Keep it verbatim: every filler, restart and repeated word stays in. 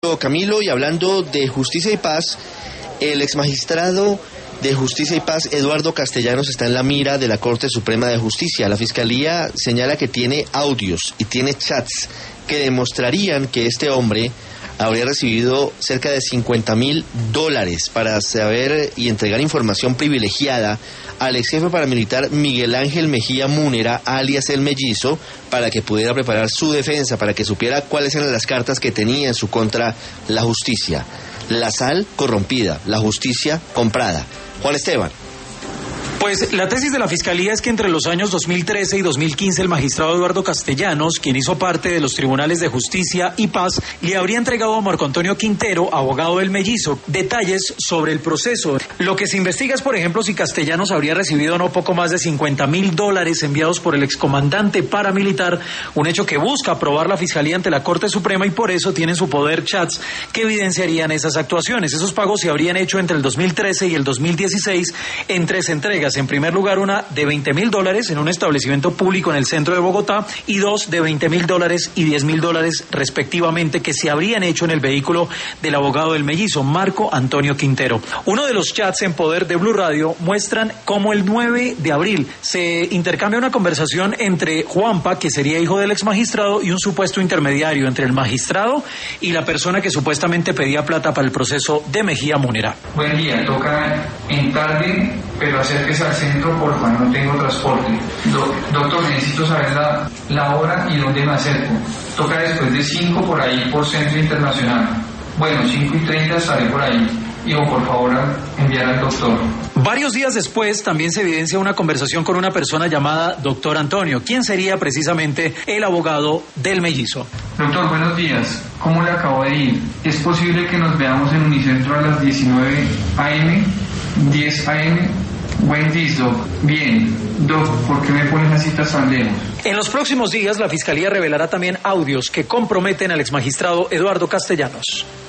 Camilo, y hablando de Justicia y Paz, el exmagistrado de Justicia y Paz, Eduardo Castellanos, está en la mira de la Corte Suprema de Justicia. La Fiscalía señala que tiene audios y tiene chats que demostrarían que este hombre habría recibido cerca de cincuenta mil dólares para saber y entregar información privilegiada al ex jefe paramilitar Miguel Ángel Mejía Múnera, alias El Mellizo, para que pudiera preparar su defensa, para que supiera cuáles eran las cartas que tenía en su contra la justicia. La sal corrompida, la justicia comprada. Juan Esteban. Pues la tesis de la Fiscalía es que entre los años dos mil trece y dos mil quince el magistrado Eduardo Castellanos, quien hizo parte de los tribunales de Justicia y Paz, le habría entregado a Marco Antonio Quintero, abogado del Mellizo, detalles sobre el proceso. Lo que se investiga es, por ejemplo, si Castellanos habría recibido no poco más de cincuenta mil dólares enviados por el excomandante paramilitar, un hecho que busca probar la Fiscalía ante la Corte Suprema, y por eso tiene en su poder chats que evidenciarían esas actuaciones. Esos pagos se habrían hecho entre el dos mil trece y el dos mil dieciséis en tres entregas. En primer lugar, una de veinte mil dólares en un establecimiento público en el centro de Bogotá, y dos de veinte mil dólares y diez mil dólares respectivamente, que se habrían hecho en el vehículo del abogado del Mellizo, Marco Antonio Quintero. Uno de los chats en poder de Blue Radio muestran cómo el nueve de abril se intercambia una conversación entre Juanpa, que sería hijo del ex magistrado, y un supuesto intermediario entre el magistrado y la persona que supuestamente pedía plata para el proceso de Mejía Múnera. Buen día, toca en tarde, pero acérquese al centro, porfa, no tengo transporte. Do, doctor, necesito saber la, la hora y dónde me acerco. Toca después de cinco por ahí, por Centro Internacional. Bueno, cinco y treinta estaré por ahí. Digo, por favor, enviar al doctor. Varios días después también se evidencia una conversación con una persona llamada Doctor Antonio, quien sería precisamente el abogado del Mellizo. Doctor, buenos días. ¿Cómo le acabo de ir? ¿Es posible que nos veamos en Unicentro a las diecinueve a eme, diez a eme? Buen día, Doc. Bien. Doc, ¿por qué me ponen las citas tan lejos? En los próximos días, la Fiscalía revelará también audios que comprometen al exmagistrado Eduardo Castellanos.